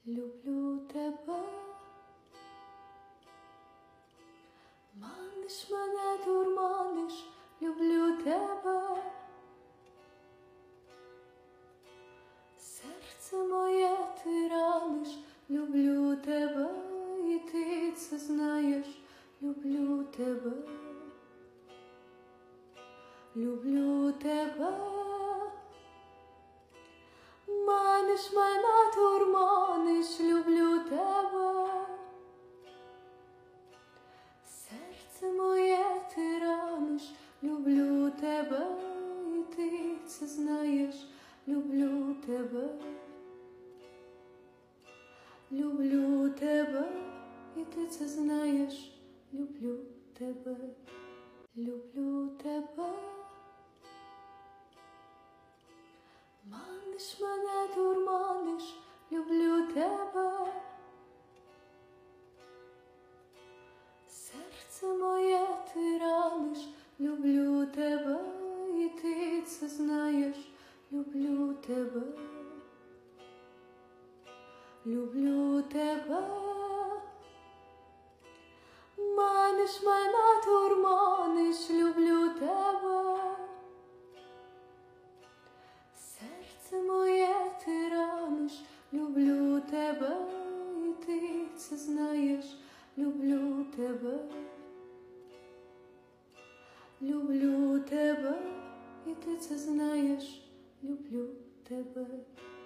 люблю тебе, маниш мене, дурманиш, люблю тебе, серце моє ти раниш, люблю тебе, і ти це знаєш, люблю тебе, люблю тебе. Маниш мене, дурманиш, люблю тебе, серце моє ти раниш, люблю тебе, і ти це знаєш, люблю тебе, люблю тебе, і ти це знаєш, люблю тебе, люблю тебе. Маниш мене, дурманиш, люблю тебе, серце моє ти раниш, люблю тебе, і ти це знаєш, люблю тебе, люблю тебе. Маниш мене, дурманиш, люблю тебе, серце моє ти раниш, люблю тебе, і ти це знаєш, люблю тебе, люблю тебе, і ти це знаєш, люблю тебе.